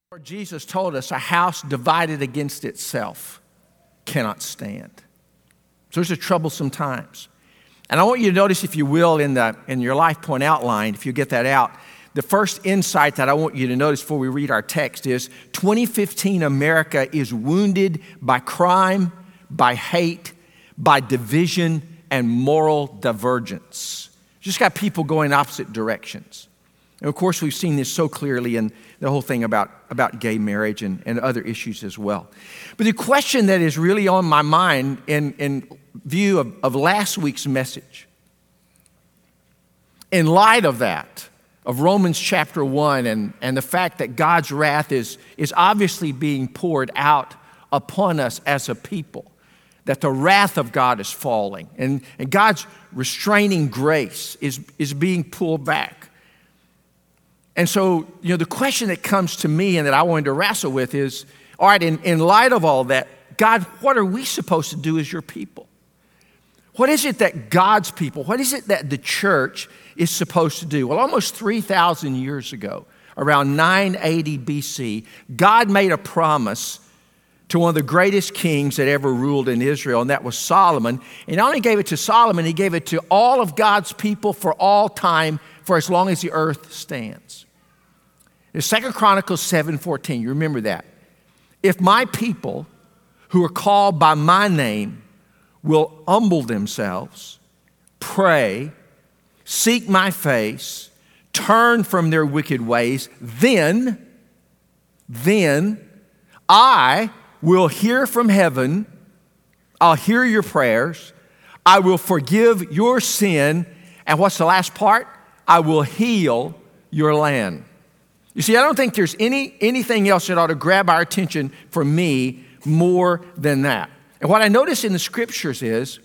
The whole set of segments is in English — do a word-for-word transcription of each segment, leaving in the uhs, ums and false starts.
Lord Jesus told us a house divided against itself cannot stand. So those are troublesome times. And I want you to notice, if you will, in the in your life point outline, if you get that out, the first insight that I want you to notice before we read our text is twenty fifteen America is wounded by crime, by hate, by division, and moral divergence. Just got people going opposite directions. And of course, we've seen this so clearly in the whole thing about, about gay marriage and, and other issues as well. But the question that is really on my mind in, in view of, of last week's message, in light of that, of Romans chapter one and, and the fact that God's wrath is, is obviously being poured out upon us as a people, that the wrath of God is falling and, and God's restraining grace is, is being pulled back. And so, you know, the question that comes to me and that I wanted to wrestle with is, all right, in, in light of all that, God, what are we supposed to do as your people? What is it that God's people, what is it that the church is supposed to do? Well, almost three thousand years ago, around nine eighty B C, God made a promise to one of the greatest kings that ever ruled in Israel, and that was Solomon. And not only gave it to Solomon, he gave it to all of God's people for all time, for as long as the earth stands. In Second Chronicles seven fourteen, you remember that. If my people who are called by my name will humble themselves, pray, seek my face, turn from their wicked ways, then, then I will hear from heaven, I'll hear your prayers, I will forgive your sin, and what's the last part? I will heal your land. You see, I don't think there's any anything else that ought to grab our attention for me more than that. And what I notice in the scriptures is,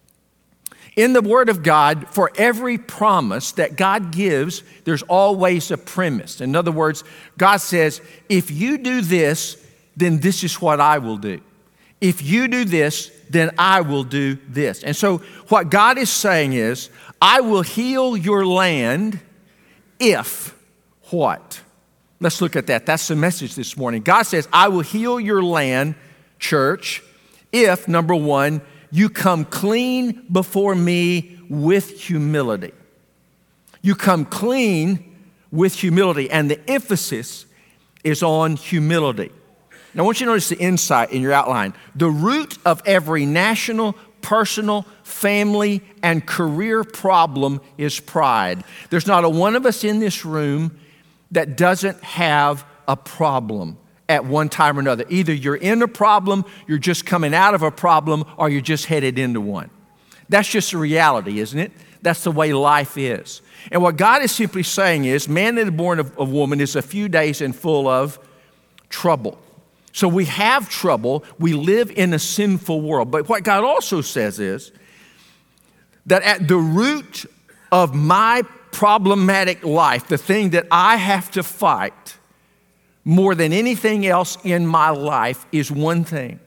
in the Word of God, for every promise that God gives, there's always a premise. In other words, God says, if you do this, then this is what I will do. If you do this, then I will do this. And so what God is saying is, I will heal your land if what? Let's look at that. That's the message this morning. God says, I will heal your land, church, if, number one, you come clean before me with humility. You come clean with humility, and the emphasis is on humility. Now, I want you to notice the insight in your outline. The root of every national, personal, family, and career problem is pride. There's not a one of us in this room that doesn't have a problem at one time or another. Either you're in a problem, you're just coming out of a problem, or you're just headed into one. That's just the reality, isn't it? That's the way life is. And what God is simply saying is, man that is born of a woman is a few days and full of trouble. So we have trouble. We live in a sinful world. But what God also says is that at the root of my problematic life, the thing that I have to fight more than anything else in my life is one thing.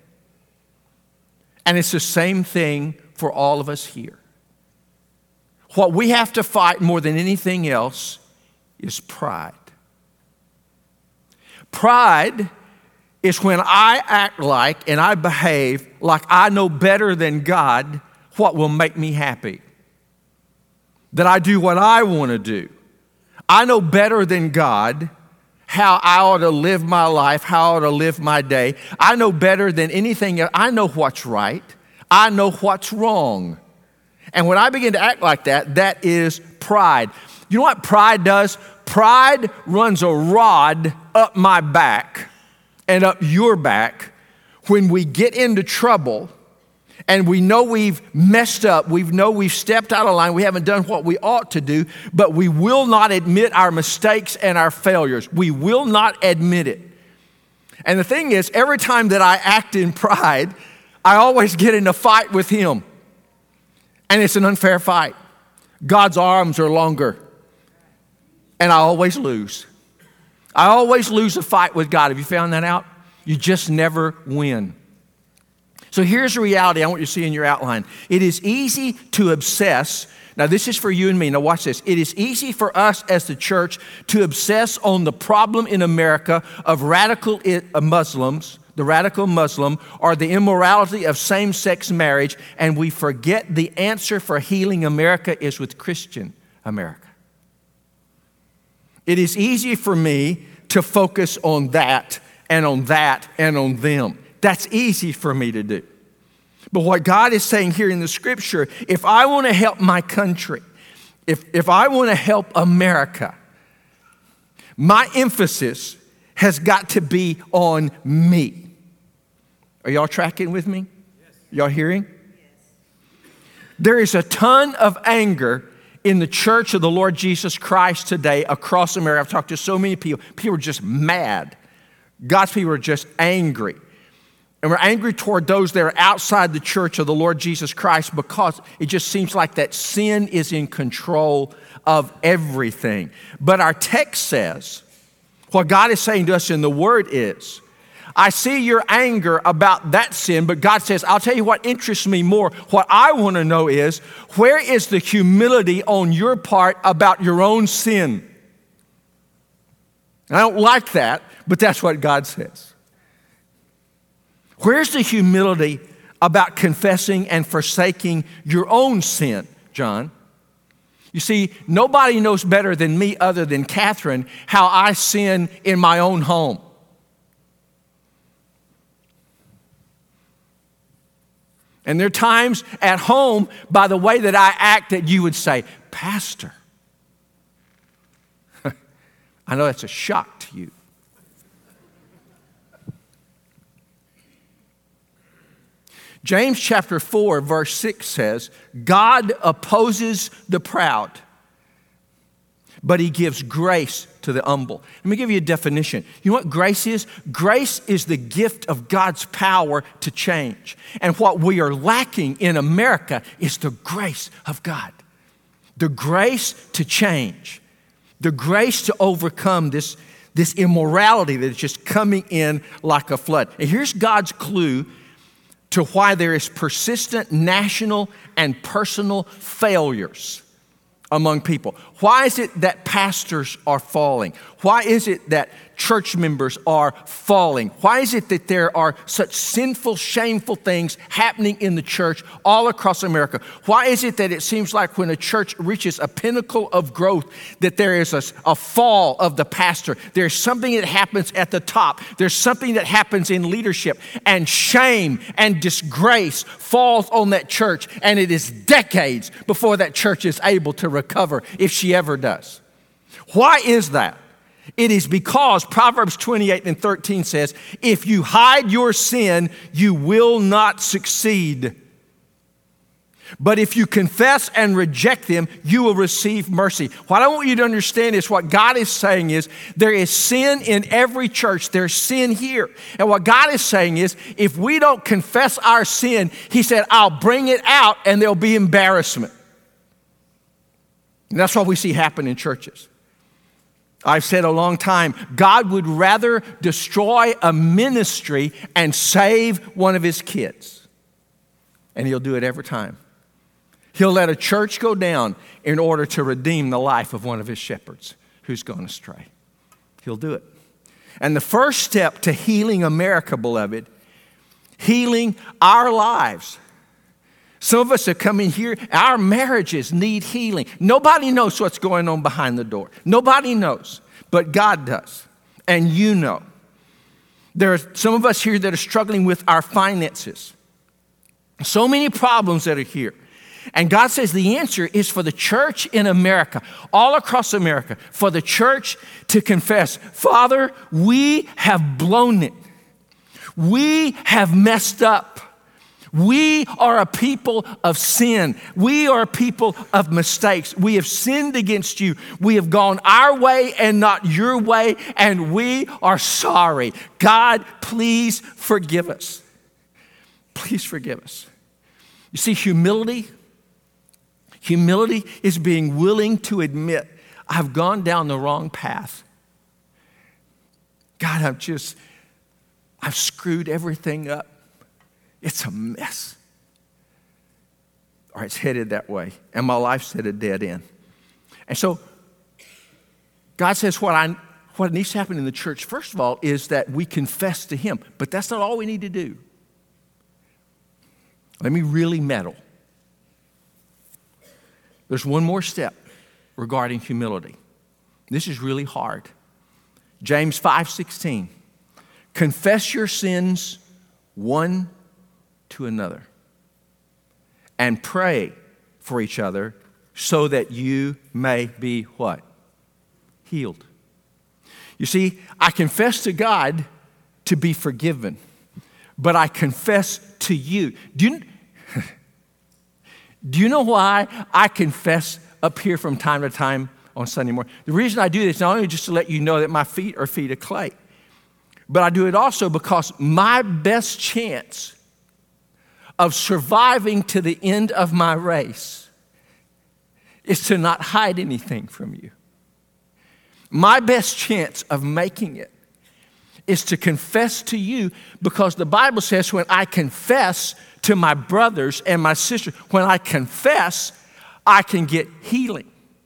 And it's the same thing for all of us here. What we have to fight more than anything else is pride. Pride is when I act like and I behave like I know better than God what will make me happy. That I do what I want to do. I know better than God how I ought to live my life, how I ought to live my day. I know better than anything else. I know what's right. I know what's wrong. And when I begin to act like that, that is pride. You know what pride does? Pride runs a rod up my back and up your back when we get into trouble and we know we've messed up, we know we've stepped out of line, we haven't done what we ought to do, but we will not admit our mistakes and our failures. We will not admit it. And the thing is, every time that I act in pride, I always get in a fight with him. And it's an unfair fight. God's arms are longer. And I always lose. I always lose a fight with God. Have you found that out? You just never win. So here's the reality I want you to see in your outline. It is easy to obsess Now, this is for you and me. Now, watch this. It is easy for us as the church to obsess on the problem in America of radical Muslims, the radical Muslim, or the immorality of same-sex marriage, and we forget the answer for healing America is with Christian America. It is easy for me to focus on that and on that and on them. That's easy for me to do. But what God is saying here in the scripture, if I want to help my country, if, if I want to help America, my emphasis has got to be on me. Are y'all tracking with me? Yes. Y'all hearing? Yes. There is a ton of anger in the church of the Lord Jesus Christ today across America. I've talked to so many people. People are just mad. God's people are just angry. And we're angry toward those that are outside the church of the Lord Jesus Christ because it just seems like that sin is in control of everything. But our text says, what God is saying to us in the Word is, I see your anger about that sin, but God says, I'll tell you what interests me more. What I want to know is, where is the humility on your part about your own sin? I don't like that, but that's what God says. Where's the humility about confessing and forsaking your own sin, John? You see, nobody knows better than me other than Catherine how I sin in my own home. And there are times at home, by the way that I act, that you would say, Pastor, I know that's a shock to you. James chapter four, verse six says, God opposes the proud, but he gives grace to the humble. Let me give you a definition. You know what grace is? Grace is the gift of God's power to change. And what we are lacking in America is the grace of God. The grace to change. The grace to overcome this, this immorality that is just coming in like a flood. And here's God's clue to why there is persistent national and personal failures among people. Why is it that pastors are falling? Why is it that church members are falling? Why is it that there are such sinful, shameful things happening in the church all across America? Why is it that it seems like when a church reaches a pinnacle of growth that there is a, a fall of the pastor? There's something that happens at the top. There's something that happens in leadership, and shame and disgrace falls on that church, and it is decades before that church is able to recover, if she ever does. Why is that? It is because Proverbs twenty-eight and thirteen says, if you hide your sin, you will not succeed. But if you confess and reject them, you will receive mercy. What I want you to understand is what God is saying is there is sin in every church. There's sin here. And what God is saying is if we don't confess our sin, he said, I'll bring it out and there'll be embarrassment. And that's what we see happen in churches. I've said a long time, God would rather destroy a ministry and save one of his kids. And he'll do it every time. He'll let a church go down in order to redeem the life of one of his shepherds who's gone astray. He'll do it. And the first step to healing America, beloved, healing our lives. Some of us are coming here, our marriages need healing. Nobody knows what's going on behind the door. Nobody knows, but God does, and you know. There are some of us here that are struggling with our finances. So many problems that are here. And God says the answer is for the church in America, all across America, for the church to confess, Father, we have blown it. We have messed up. We are a people of sin. We are a people of mistakes. We have sinned against you. We have gone our way and not your way, and we are sorry. God, please forgive us. Please forgive us. You see, humility, humility is being willing to admit, I've gone down the wrong path. God, I've just, I've screwed everything up. It's a mess. or it's headed that way, and my life's at a dead end. And so God says what I what needs to happen in the church, first of all, is that we confess to him. But that's not all we need to do. Let me really meddle. There's one more step regarding humility. This is really hard. James five sixteen. Confess your sins one to another and pray for each other so that you may be what? Healed. You see, I confess to God to be forgiven, but I confess to you. Do you, do you know why I confess up here from time to time on Sunday morning? The reason I do this is not only just to let you know that my feet are feet of clay, but I do it also because my best chance of surviving to the end of my race is to not hide anything from you. My best chance of making it is to confess to you, because the Bible says when I confess to my brothers and my sisters, when I confess, I can get healing.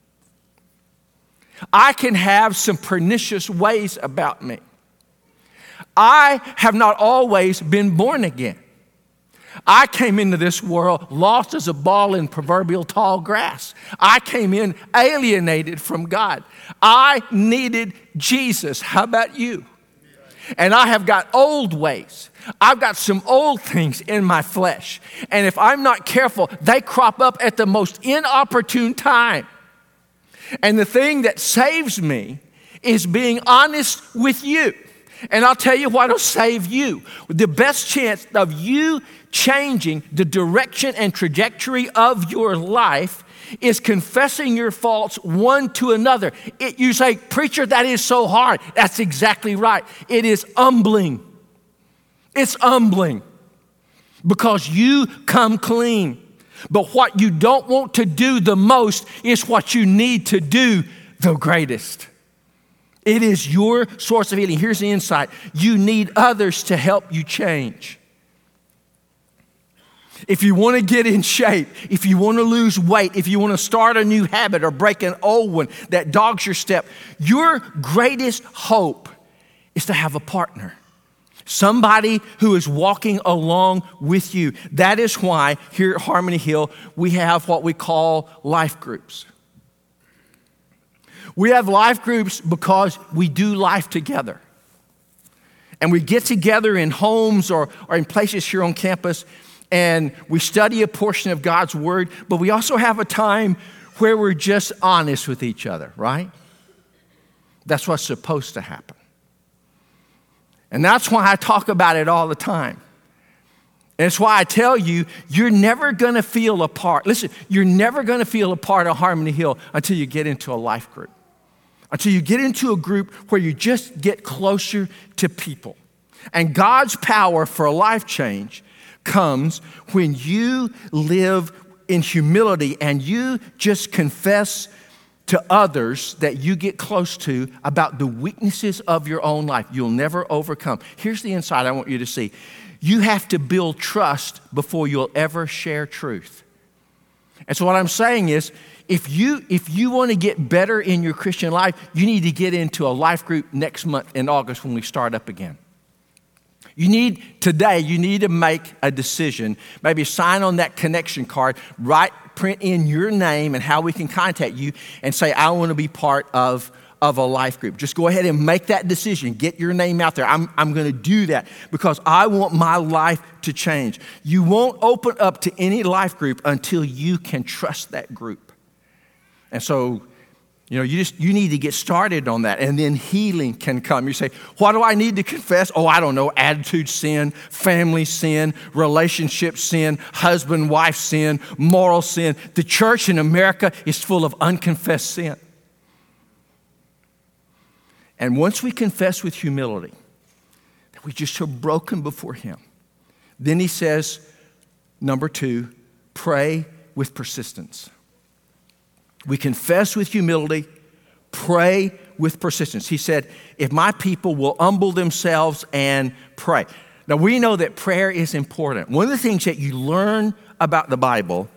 I can have some pernicious ways about me. I have not always been born again. I came into this world lost as a ball in proverbial tall grass. I came in alienated from God. I needed Jesus. How about you? And I have got old ways. I've got some old things in my flesh. And if I'm not careful, they crop up at the most inopportune time. And the thing that saves me is being honest with you. And I'll tell you what'll save you. The best chance of you changing the direction and trajectory of your life is confessing your faults one to another. It, you say, preacher, that is so hard. That's exactly right. It is humbling. It's humbling because you come clean. But what you don't want to do the most is what you need to do the greatest. It is your source of healing. Here's the insight. You need others to help you change. If you want to get in shape, if you want to lose weight, if you want to start a new habit or break an old one that dogs your step, your greatest hope is to have a partner. Somebody who is walking along with you. That is why here at Harmony Hill, we have what we call life groups. We have life groups because we do life together. And we get together in homes or, or in places here on campus, and we study a portion of God's Word, but we also have a time where we're just honest with each other, right? That's what's supposed to happen. And that's why I talk about it all the time. And it's why I tell you, you're never going to feel a part. Listen, you're never going to feel a part of Harmony Hill until you get into a life group. Until you get into a group where you just get closer to people. And God's power for a life change comes when you live in humility and you just confess to others that you get close to about the weaknesses of your own life. You'll never overcome. Here's the insight I want you to see. You have to build trust before you'll ever share truth. And so what I'm saying is, if you if you want to get better in your Christian life, you need to get into a life group next month in August when we start up again. You need, today, you need to make a decision. Maybe sign on that connection card, write, print in your name and how we can contact you and say, I want to be part of, of a life group. Just go ahead and make that decision. Get your name out there. I'm, I'm going to do that because I want my life to change. You won't open up to any life group until you can trust that group. And so, you know, you just, you need to get started on that, and then healing can come. You say, what do I need to confess? Oh, I don't know, attitude sin, family sin, relationship sin, husband, wife sin, moral sin. The church in America is full of unconfessed sin. And once we confess with humility, that we just are broken before him, then he says, number two, pray with persistence. We confess with humility, pray with persistence. He said, if my people will humble themselves and pray. Now, we know that prayer is important. One of the things that you learn about the Bible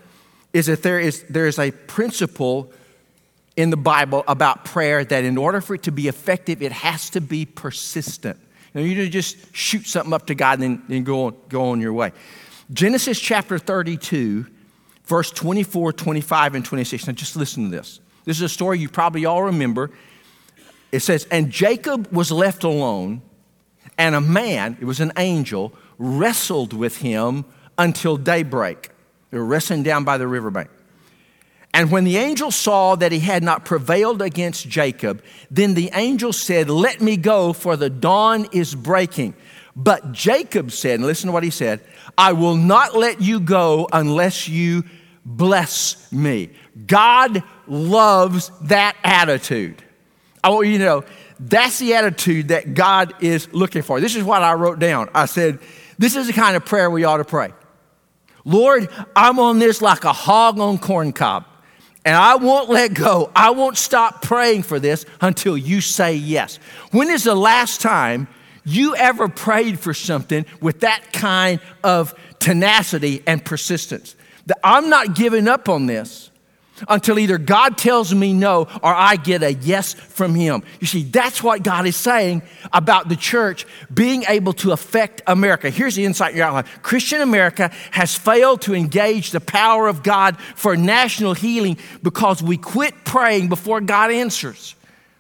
is that there is, there is a principle in the Bible about prayer that in order for it to be effective, it has to be persistent. You know, you don't just shoot something up to God and then, then go, on, go on your way. Genesis chapter thirty-two, verse twenty-four, twenty-five, and twenty-six. Now just listen to this. This is a story you probably all remember. It says, and Jacob was left alone, and a man, it was an angel, wrestled with him until daybreak. They were wrestling down by the riverbank. And when the angel saw that he had not prevailed against Jacob, then the angel said, let me go, for the dawn is breaking. But Jacob said, and listen to what he said, I will not let you go unless you bless me. God loves that attitude. I want you to know, that's the attitude that God is looking for. This is what I wrote down. I said, this is the kind of prayer we ought to pray. Lord, I'm on this like a hog on corn cob, and I won't let go. I won't stop praying for this until you say yes. When is the last time you ever prayed for something with that kind of tenacity and persistence? That I'm not giving up on this until either God tells me no or I get a yes from him. You see, that's what God is saying about the church being able to affect America. Here's the insight in your outline. Christian America has failed to engage the power of God for national healing because we quit praying before God answers.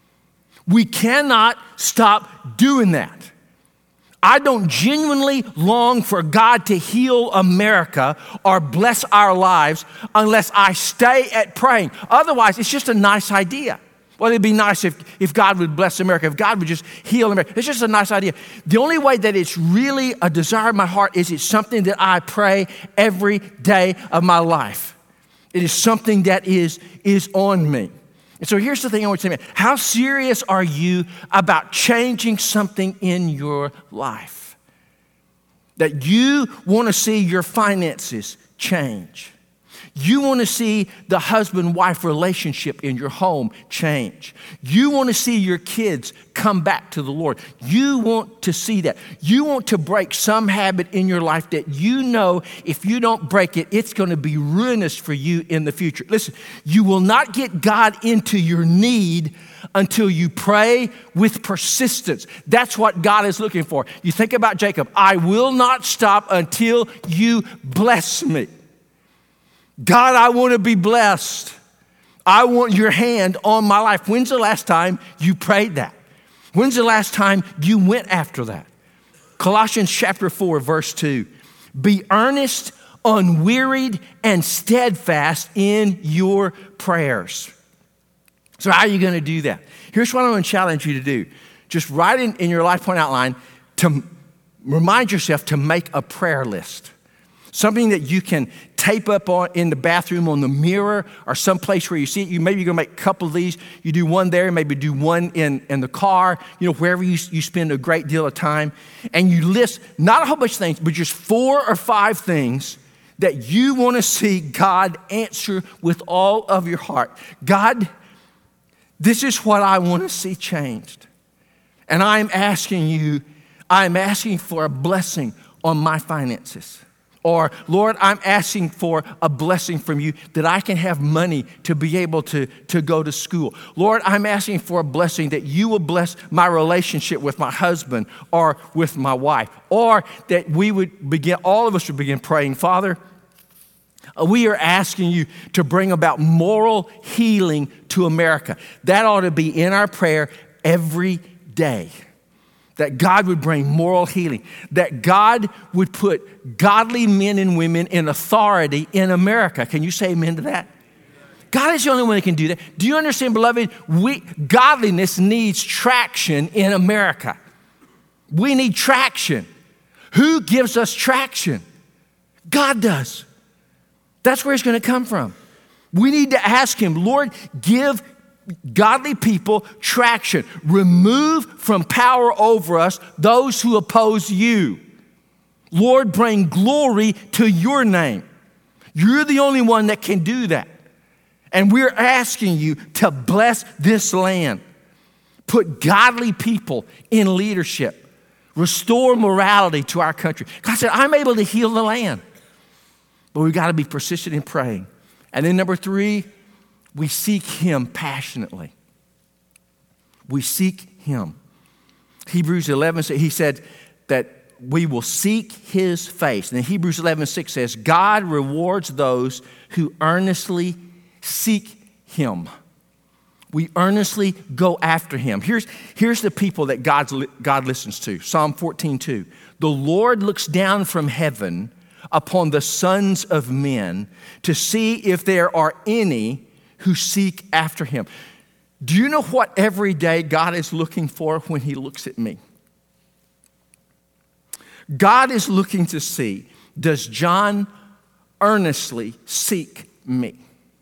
We cannot stop doing that. I don't genuinely long for God to heal America or bless our lives unless I stay at praying. Otherwise, it's just a nice idea. Well, it'd be nice if, if God would bless America, if God would just heal America. It's just a nice idea. The only way that it's really a desire of my heart is it's something that I pray every day of my life. It is something that is, is on me. And so here's the thing I want you to say, man. How serious are you about changing something in your life? That you want to see your finances change. You want to see the husband-wife relationship in your home change. You want to see your kids come back to the Lord. You want to see that. You want to break some habit in your life that you know if you don't break it, it's going to be ruinous for you in the future. Listen, you will not get God into your need until you pray with persistence. That's what God is looking for. You think about Jacob. I will not stop until you bless me. God, I want to be blessed. I want your hand on my life. When's the last time you prayed that? When's the last time you went after that? Colossians chapter four, verse two. Be earnest, unwearied, and steadfast in your prayers. So how are you going to do that? Here's what I'm going to challenge you to do. Just write in, in your life point outline to remind yourself to make a prayer list. Something that you can tape up on in the bathroom on the mirror or someplace where you see it. You maybe you're gonna make a couple of these. You do one there, maybe do one in, in the car, you know, wherever you, you spend a great deal of time. And you list not a whole bunch of things, but just four or five things that you want to see God answer with all of your heart. God, this is what I want to see changed. And I'm asking you, I'm asking for a blessing on my finances. Or, Lord, I'm asking for a blessing from you that I can have money to be able to, to go to school. Lord, I'm asking for a blessing that you will bless my relationship with my husband or with my wife. Or that we would begin, all of us would begin praying, Father, we are asking you to bring about moral healing to America. That ought to be in our prayer every day. That God would bring moral healing. That God would put godly men and women in authority in America. Can you say amen to that? God is the only one that can do that. Do you understand, beloved? We, godliness needs traction in America. We need traction. Who gives us traction? God does. That's where it's going to come from. We need to ask him, Lord, give godly people traction. Remove from power over us those who oppose you. Lord, bring glory to your name. You're the only one that can do that. And we're asking you to bless this land. Put godly people in leadership. Restore morality to our country. God said, I'm able to heal the land. But we've got to be persistent in praying. And then number three, we seek him passionately. We seek him. Hebrews eleven, he said that we will seek his face. And then Hebrews eleven six says, God rewards those who earnestly seek him. We earnestly go after him. Here's, here's the people that God's, God listens to. Psalm fourteen two. The Lord looks down from heaven upon the sons of men to see if there are any who seek after him. Do you know what every day God is looking for when he looks at me? God is looking to see, does John earnestly seek me?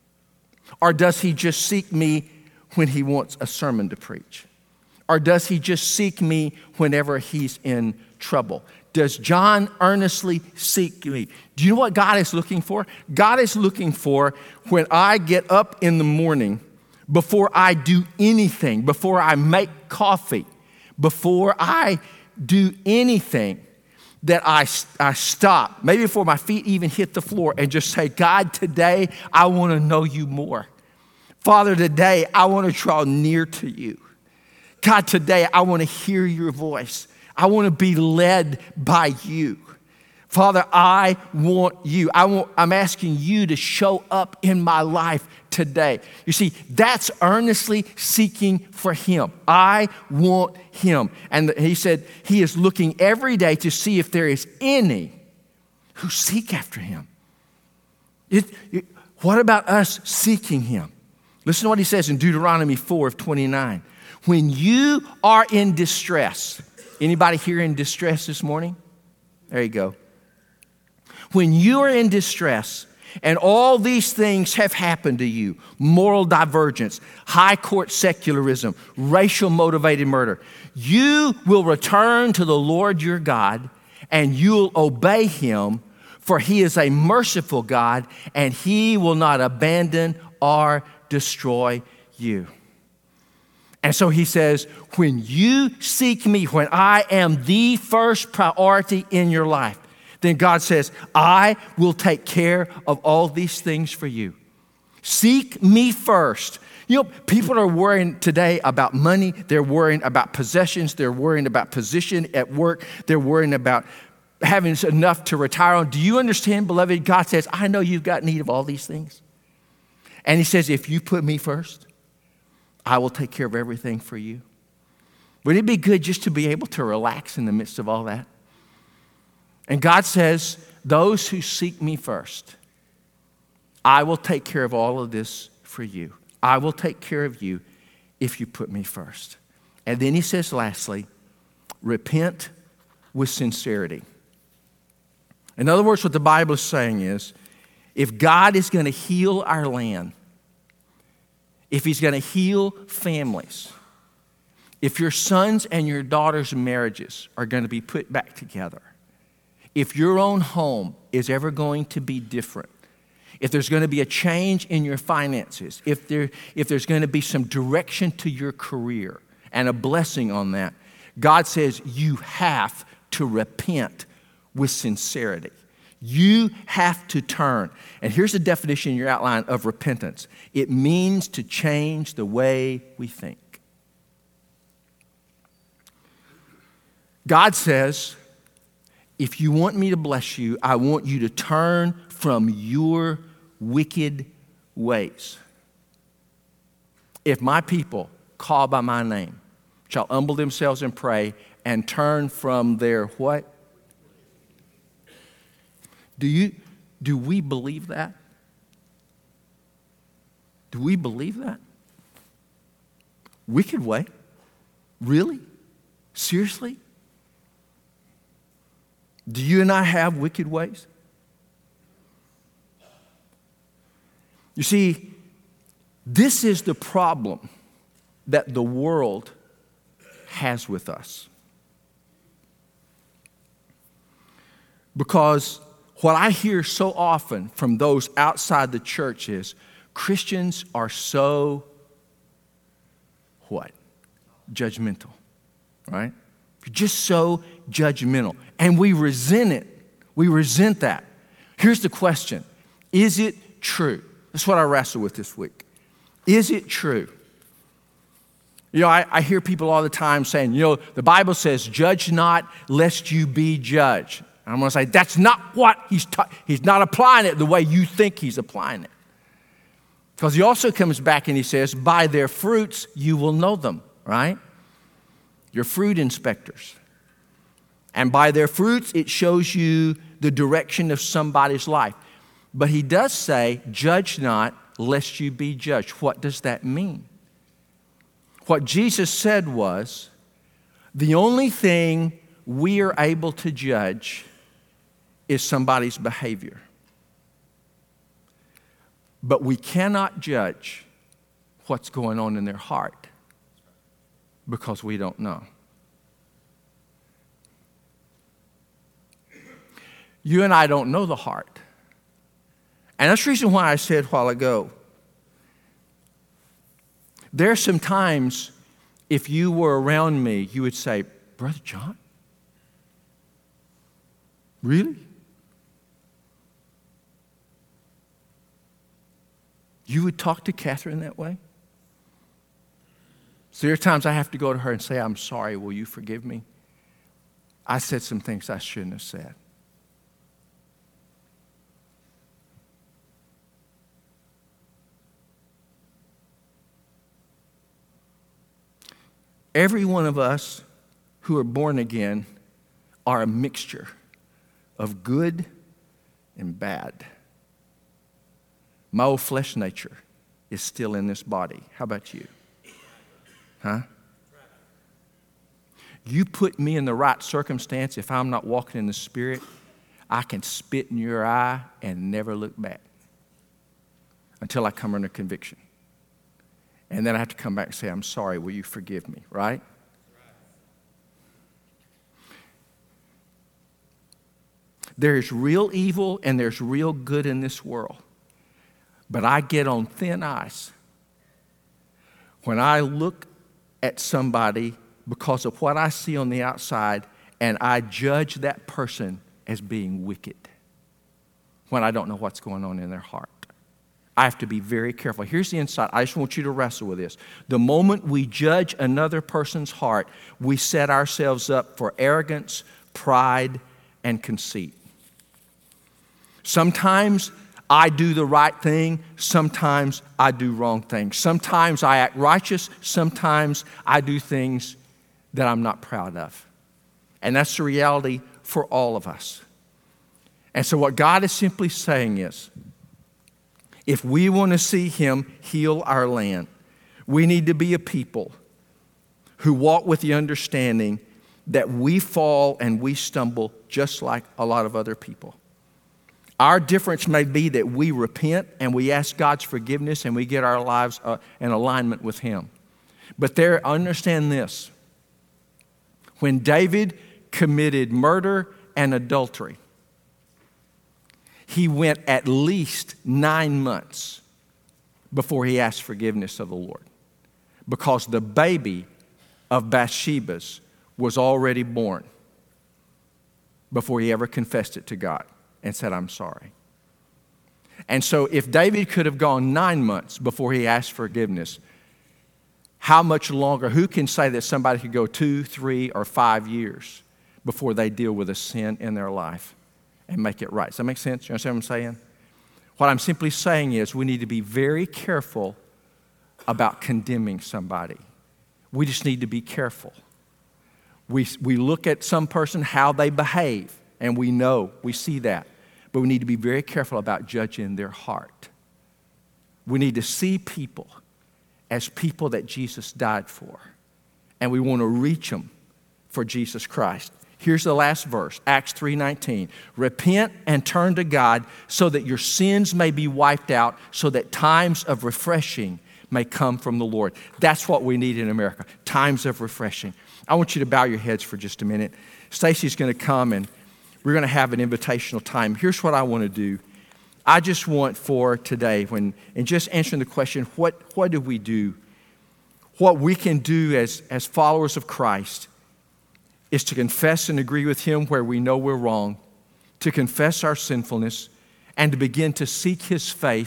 Or does he just seek me when he wants a sermon to preach? Or does he just seek me whenever he's in trouble? Does John earnestly seek me? Do you know what God is looking for? God is looking for when I get up in the morning, before I do anything, before I make coffee, before I do anything, that I, I stop, maybe before my feet even hit the floor, and just say, God, today I want to know you more. Father, today I want to draw near to you. God, today I want to hear your voice. I want to be led by you. Father, I want you. I want, I'm asking you to show up in my life today. You see, that's earnestly seeking for him. I want him. And he said he is looking every day to see if there is any who seek after him. It, it, what about us seeking him? Listen to what he says in Deuteronomy four of twenty-nine. When you are in distress, anybody here in distress this morning? There you go. When you are in distress and all these things have happened to you, moral divergence, high court secularism, racial motivated murder, you will return to the Lord your God and you'll obey him, for he is a merciful God and he will not abandon or destroy you. And so he says, when you seek me, when I am the first priority in your life, then God says, I will take care of all these things for you. Seek me first. You know, people are worrying today about money. They're worrying about possessions. They're worrying about position at work. They're worrying about having enough to retire on. Do you understand, beloved? God says, I know you've got need of all these things. And he says, if you put me first, I will take care of everything for you. Wouldn't it be good just to be able to relax in the midst of all that? And God says, those who seek me first, I will take care of all of this for you. I will take care of you if you put me first. And then he says, lastly, repent with sincerity. In other words, what the Bible is saying is, if God is going to heal our land, if he's going to heal families, if your sons and your daughters' marriages are going to be put back together, if your own home is ever going to be different, if there's going to be a change in your finances, if there, if there's going to be some direction to your career and a blessing on that, God says you have to repent with sincerity. You have to turn. And here's the definition in your outline of repentance. It means to change the way we think. God says, if you want me to bless you, I want you to turn from your wicked ways. If my people, called by my name, shall humble themselves and pray and turn from their what? Do you, do we believe that? Do we believe that? Wicked way? Really? Seriously? Do you and I have wicked ways? You see, this is the problem that the world has with us. Because what I hear so often from those outside the church is Christians are so, what? Judgmental, right? You're just so judgmental. And we resent it. We resent that. Here's the question. Is it true? That's what I wrestle with this week. Is it true? You know, I, I hear people all the time saying, you know, the Bible says, judge not lest you be judged. And I'm going to say, that's not what he's ta- he's not applying it the way you think he's applying it. Because he also comes back and he says, by their fruits you will know them, right? Your fruit inspectors. And by their fruits it shows you the direction of somebody's life. But he does say, judge not lest you be judged. What does that mean? What Jesus said was, the only thing we are able to judge is somebody's behavior. But we cannot judge what's going on in their heart because we don't know. You and I don't know the heart. And that's the reason why I said a while ago, there are some times if you were around me, you would say, Brother John? Really? You would talk to Catherine that way? So there are times I have to go to her and say, I'm sorry, will you forgive me? I said some things I shouldn't have said. Every one of us who are born again are a mixture of good and bad. My old flesh nature is still in this body. How about you? Huh? You put me in the right circumstance, if I'm not walking in the Spirit, I can spit in your eye and never look back until I come under conviction. And then I have to come back and say, I'm sorry, will you forgive me, right? There's real evil and there's real good in this world. But I get on thin ice when I look at somebody because of what I see on the outside and I judge that person as being wicked when I don't know what's going on in their heart. I have to be very careful. Here's the insight. I just want you to wrestle with this. The moment we judge another person's heart, we set ourselves up for arrogance, pride, and conceit. Sometimes I do the right thing. Sometimes I do wrong things. Sometimes I act righteous. Sometimes I do things that I'm not proud of. And that's the reality for all of us. And so what God is simply saying is, if we want to see Him heal our land, we need to be a people who walk with the understanding that we fall and we stumble just like a lot of other people. Our difference may be that we repent and we ask God's forgiveness and we get our lives uh, in alignment with Him. But there, understand this. When David committed murder and adultery, he went at least nine months before he asked forgiveness of the Lord, because the baby of Bathsheba's was already born before he ever confessed it to God and said, I'm sorry. And so if David could have gone nine months before he asked forgiveness, how much longer? Who can say that somebody could go two, three, or five years before they deal with a sin in their life and make it right? Does that make sense? You understand what I'm saying? What I'm simply saying is we need to be very careful about condemning somebody. We just need to be careful. We, we look at some person, how they behave, and we know, we see that. But we need to be very careful about judging their heart. We need to see people as people that Jesus died for. And we want to reach them for Jesus Christ. Here's the last verse, Acts three nineteen. Repent and turn to God so that your sins may be wiped out, so that times of refreshing may come from the Lord. That's what we need in America, times of refreshing. I want you to bow your heads for just a minute. Stacy's going to come and we're going to have an invitational time. Here's what I want to do. I just want for today, when and just answering the question, what, what do we do? What we can do as, as followers of Christ is to confess and agree with Him where we know we're wrong, to confess our sinfulness, and to begin to seek His face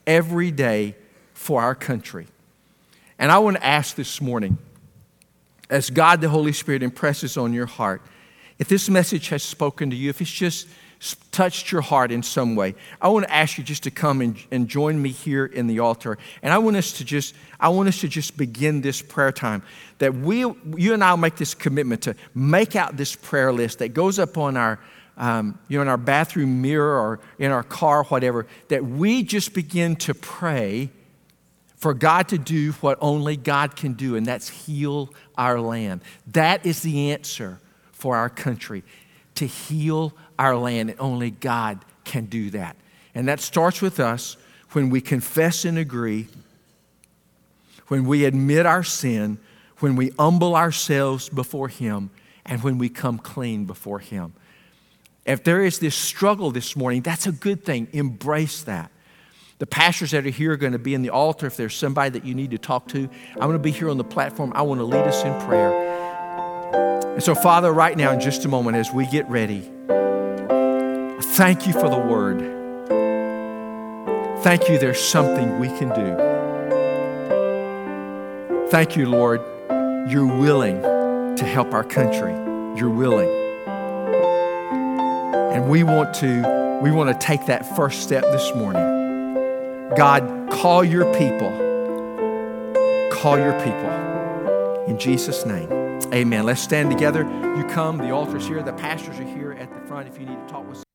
every day for our country. And I want to ask this morning, as God the Holy Spirit impresses on your heart, if this message has spoken to you, if it's just touched your heart in some way, I want to ask you just to come and, and join me here in the altar. And I want us to just, I want us to just begin this prayer time. That we, you and I will make this commitment to make out this prayer list that goes up on our, um, you know, in our bathroom mirror or in our car, whatever. That we just begin to pray for God to do what only God can do, and that's heal our land. That is the answer for our country, to heal our land, and only God can do that. And that starts with us when we confess and agree, when we admit our sin, when we humble ourselves before Him, and when we come clean before Him. If there is this struggle this morning, that's a good thing. Embrace that. The pastors that are here are going to be in the altar. If there's somebody that you need to talk to, I'm going to be here on the platform. I want to lead us in prayer. And so, Father, right now, in just a moment, as we get ready, thank you for the word. Thank you, there's something we can do. Thank you, Lord, you're willing to help our country. You're willing. And we want to, we want to take that first step this morning. God, call your people. Call your people. In Jesus' name, amen. Let's stand together. You come, the altar's here, the pastors are here at the front if you need to talk with someone.